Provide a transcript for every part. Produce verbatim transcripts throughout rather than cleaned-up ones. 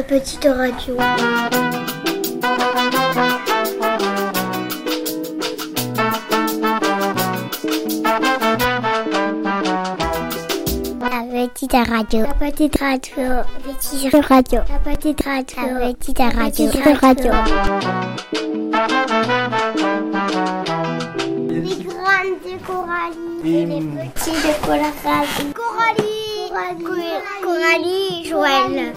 petite radio. La petite radio. La petite radio. La petite radio. La petite radio. La petite radio. La petite radio. Les grandes de Coralie. Et les petits de Coralie. Coralie. Coralie. Coralie et Joël.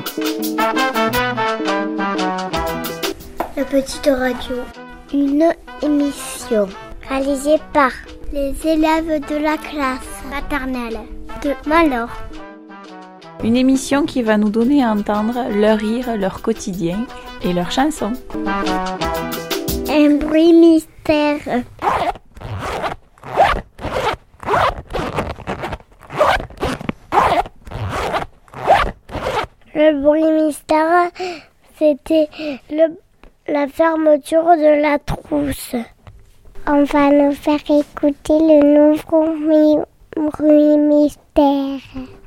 La petite radio. Une émission réalisée par les élèves de la classe maternelle de Malor. Une émission qui va nous donner à entendre leur rire, leur quotidien et leurs chansons. Un bruit mystère. Le bruit mystère, c'était le, la fermeture de la trousse. On va nous faire écouter le nouveau mi- bruit mystère.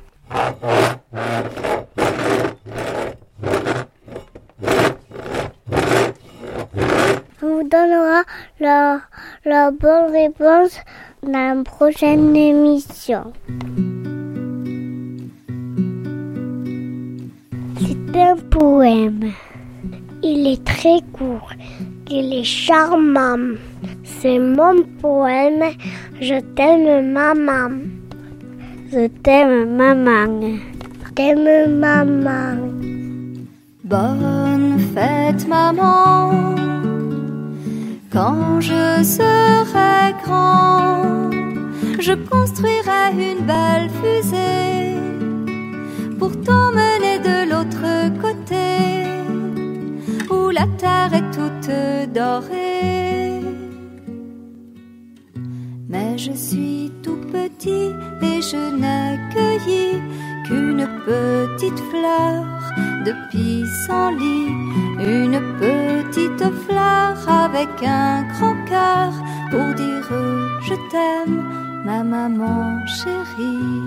On vous donnera la, la bonne réponse dans la prochaine émission. C'est un poème. Il est très court. Il est charmant. C'est mon poème. Je t'aime, maman. Je t'aime, maman. Je t'aime, maman. Bonne fête, maman. Quand je serai grand, je construirai une belle fusée pour t'emmener de l'autre côté, où la terre est toute dorée. Mais je suis tout petit et je n'ai cueilli qu'une petite fleur de pissenlit, une petite fleur avec un grand cœur pour dire je t'aime, ma maman chérie.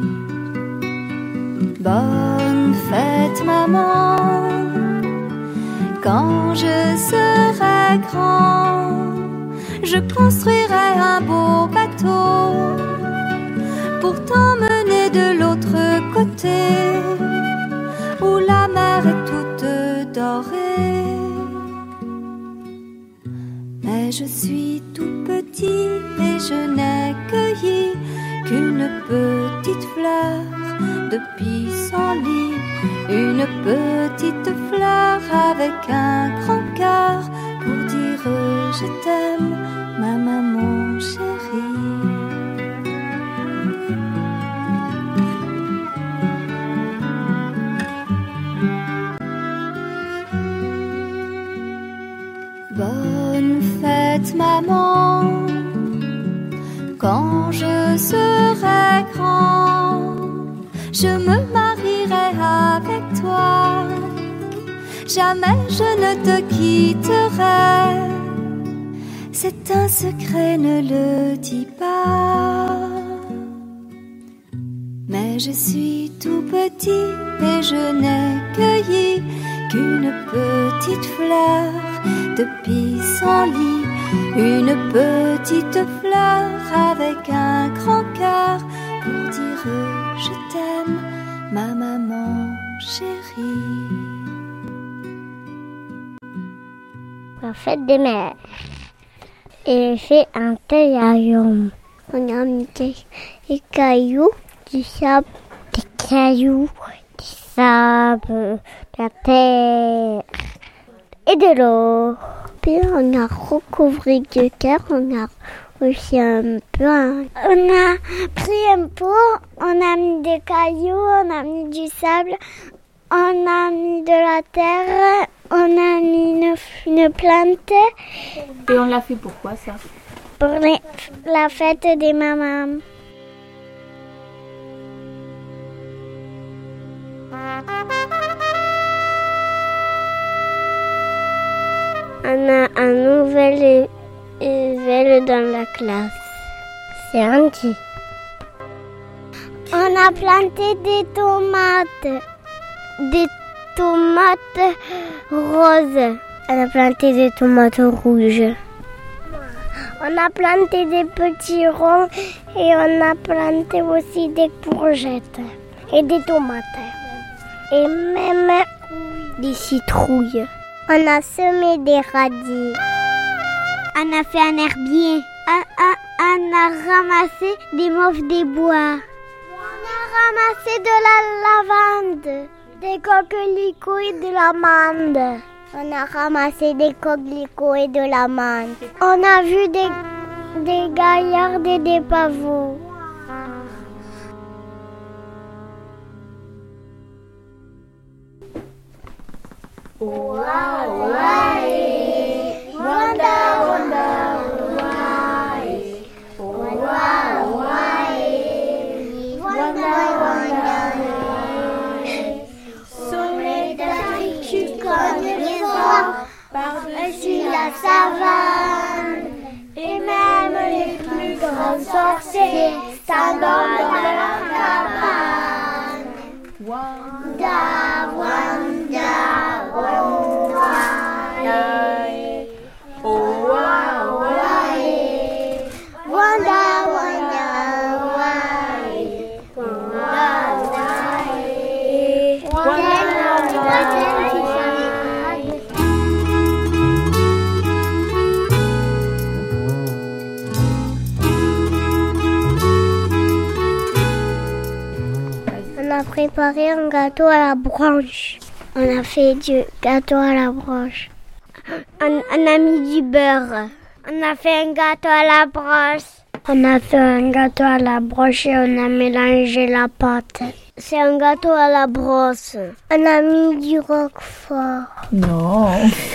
Bonne fête, maman. Quand je serai grand, je construirai un beau bateau pour t'emmener de l'autre côté, où la mer est toute dorée. Mais je suis tout petit et je n'ai cueilli qu'une petite fleur de pissenlit, une petite fleur avec un grand cœur pour dire je t'aime, ma maman chérie. Bonne fête, maman. Quand je serai grand, je me marierai avec toi. Jamais je ne te quitterai. C'est un secret, ne le dis pas. Mais je suis tout petit et je n'ai cueilli qu'une petite fleur de pissenlit, une petite fleur avec un grand cœur pour dire je t'aime, ma maman chérie. La fête des mères. Et fait un terrarium. On a mis des, des cailloux, du sable, des cailloux, du sable, de la terre et de l'eau. Puis on a recouvert de terre, on a aussi un peu. Un... On a pris un pot, on a mis des cailloux, on a mis du sable, on a mis de la terre, on a mis une, une plante. Et on l'a fait pourquoi ça? Pour les, la fête des mamans. On a un nouvel élevé dans la classe. C'est Andy. On a planté des tomates, des tomates roses. On a planté des tomates rouges. On a planté des petits ronds et on a planté aussi des courgettes et des tomates. Et même des citrouilles. On a semé des radis. On a fait un herbier. On, on, on a ramassé des mauves des bois. On a ramassé de la lavande, des coquelicots et de l'amande. On a ramassé des coquelicots et de l'amande. On a vu des, des gaillards et des pavots. Wow, ouais. Wanda, wanda, ouais. Wow, ouais. Wanda, wanda, ouais. Sommet d'Afrique, tu connais fort, par-dessus la savane. Et même les plus grands sorciers s'endorment dans leur cabane. Wanda, wanda, wanda, oh wow, ouais. Wanda, wanda, ouais. Wanda, On a préparé un gâteau à la branche. On a fait du gâteau à la branche. On, on a mis du beurre. On a fait un gâteau à la broche. On a fait un gâteau à la broche et on a mélangé la pâte. C'est un gâteau à la brosse. On a mis du roquefort. Non.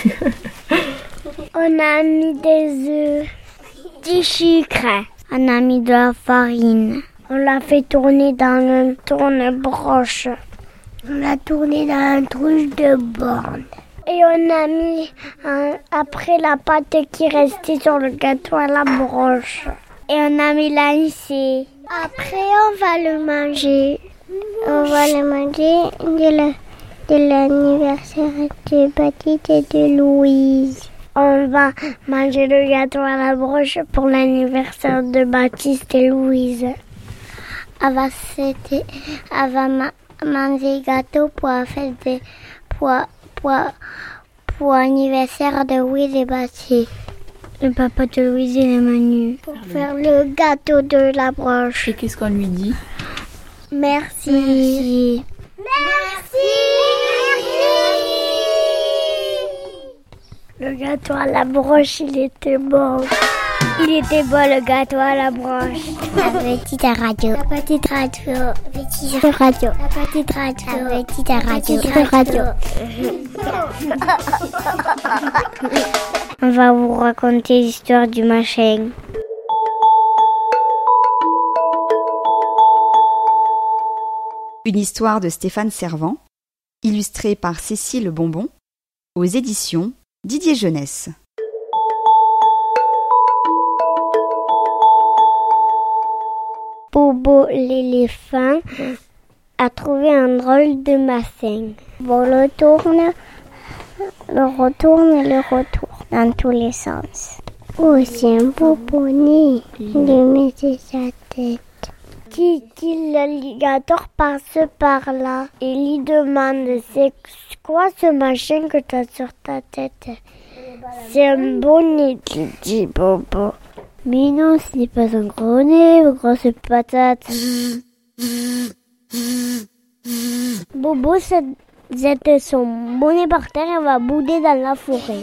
On a mis des œufs, du sucre. On a mis de la farine. On l'a fait tourner dans un tourne-broche. On l'a tourné dans un truc de borne. Et on a mis un, après la pâte qui restait sur le gâteau à la broche. Et on a mélangé. Après, on va le manger. On va le manger de, la, de l'anniversaire de Baptiste et de Louise. On va manger le gâteau à la broche pour l'anniversaire de Baptiste et Louise. Elle va, c'était, elle va ma, manger gâteau pour la fête de, pour, pour, pour l'anniversaire de Louise et Baptiste. Le papa de Louise et Manu. Pour faire le gâteau de la broche. Et qu'est-ce qu'on lui dit? Merci. Merci. Merci. Le gâteau à la broche, il était bon. Il était bon le gâteau à la broche. La petite radio. La petite radio. La petite radio. La petite radio. La petite radio. La petite radio. On va vous raconter l'histoire du machin. Une histoire de Stéphane Servant, illustrée par Cécile Bonbon, aux éditions Didier Jeunesse. Bobo l'éléphant a trouvé un drôle de machin. Bon, le tourne, le retourne et le retourne dans tous les sens. Oh, c'est un beau poney. Il met sa tête. Dit-il, l'alligator passe par là. Et lui demande, c'est quoi ce machin que tu as sur ta tête? C'est un bonnet, dit Bobo. Mais non, ce n'est pas un gros nez, une grosse patate. Bobo jette son bonnet par terre et va bouder dans la forêt.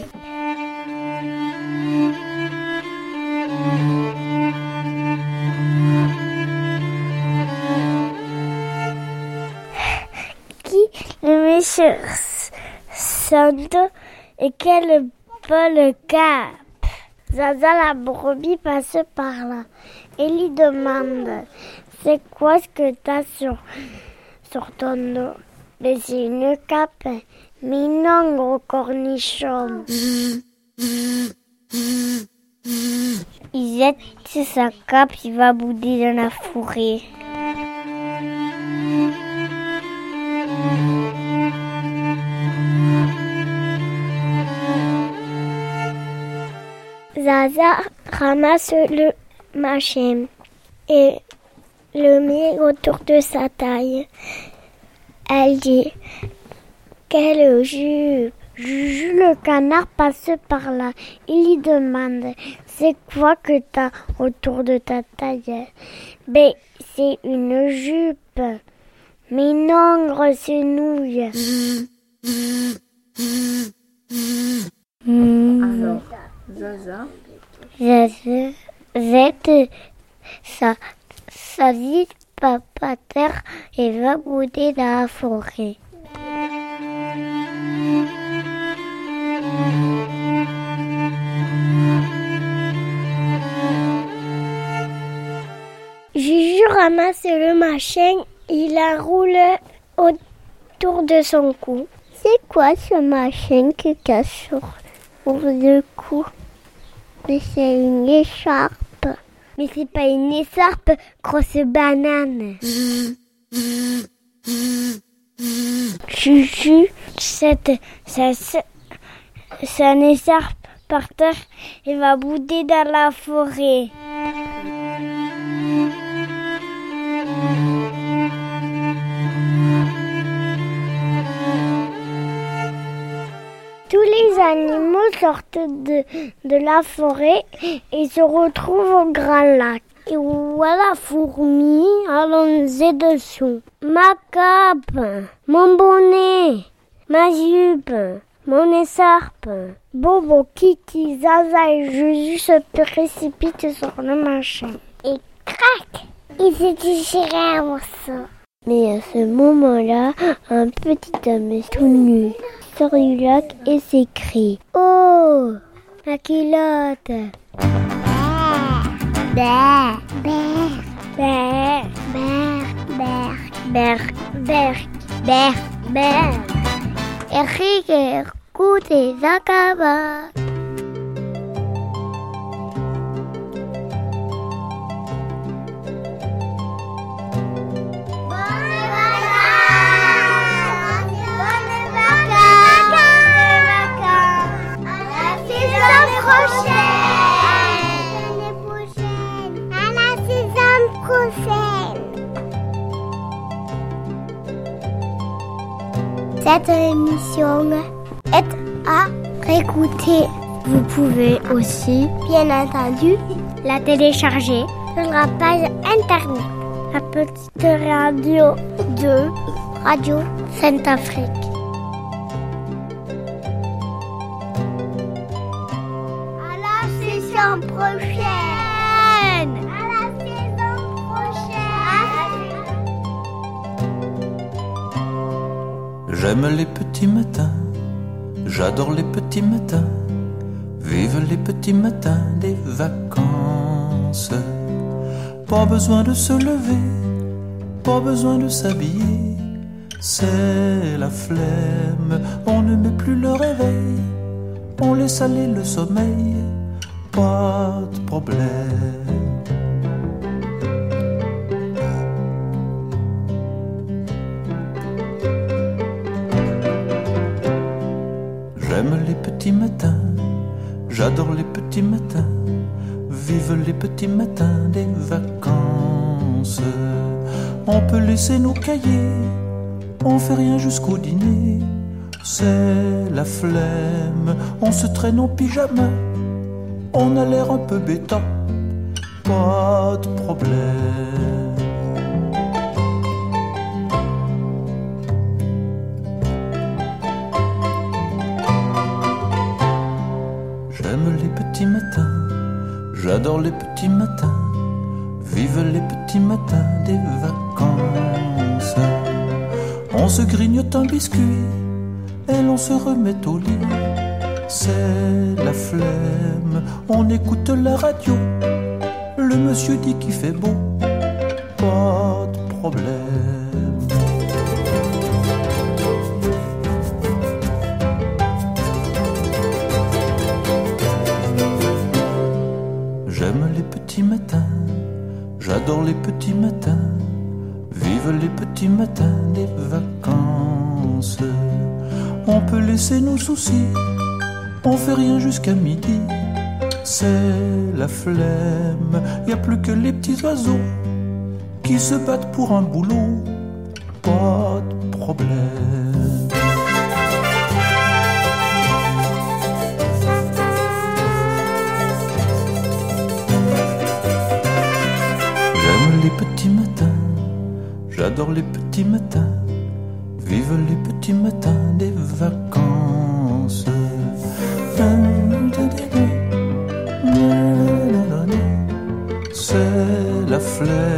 Qui le met sur son dos et qu'elle peut le cap. Zaza la brebis passe par là et lui demande, c'est quoi ce que t'as sur, sur ton dos? Mais c'est une cape. Mais non, gros cornichon. Il jette sa cape, il va bouder dans la forêt. Zaza ramasse le machin et le met autour de sa taille. Elle dit « Quelle jupe !» Juju le canard passe par là. Il lui demande « C'est quoi que t'as autour de ta taille ?»« Ben, c'est une jupe. » « Mais non, grenouille. » Alors, Zaza Zaza, zette sa, sa vie pas par terre et va bouder dans la forêt. Juju ramasse le machin. Il l'enroule autour de son cou. C'est quoi ce machin qui cache sur, sur le cou? Mais c'est une écharpe. Mais c'est pas une écharpe, grosse banane. Juju, cette, cette, cette écharpe par terre et va bouder dans la forêt. Tous les animaux sortent de, de la forêt et se retrouvent au grand lac. Et voilà la fourmi allongée dessous. Ma cape, mon bonnet, ma jupe, mon écharpe. Bobo, Kiki, Zaza et Juju se précipitent sur le machin. Et crac, il s'est déchiré un morceau. Mais à ce moment-là, un petit homme tout nu sort du lac et s'écrie « Oh, ma culotte !» Ber, ber, ber, ber, ber, ber, ber, ber. Enrique, écoutez, Zakaba. Cette émission est à réécouter. Vous pouvez aussi, bien entendu, la télécharger sur la page internet. La petite radio de Radio Sainte-Afrique. À la saison prochaine. À la saison prochaine. J'aime les petits matins, j'adore les petits matins, vive les petits matins des vacances. Pas besoin de se lever, pas besoin de s'habiller, c'est la flemme, on ne met plus le réveil, on laisse aller le sommeil, pas de problème. J'aime les petits matins, j'adore les petits matins, vive les petits matins des vacances. On peut laisser nos cahiers, on fait rien jusqu'au dîner, c'est la flemme, on se traîne en pyjama, on a l'air un peu bêta, pas de problème. J'aime les petits matins, j'adore les petits matins, vive les petits matins des vacances. On se grignote un biscuit et l'on se remet au lit, c'est la flemme, on écoute la radio, le monsieur dit qu'il fait beau, pas de problème. J'aime les petits matins, j'adore les petits matins, vive les petits matins des vacances. On peut laisser nos soucis, on fait rien jusqu'à midi, c'est la flemme. Y a plus que les petits oiseaux qui se battent pour un boulot. Pas de problème. J'aime les petits matins, j'adore les petits matins. Vive les petits matins des vacances. C'est la flemme.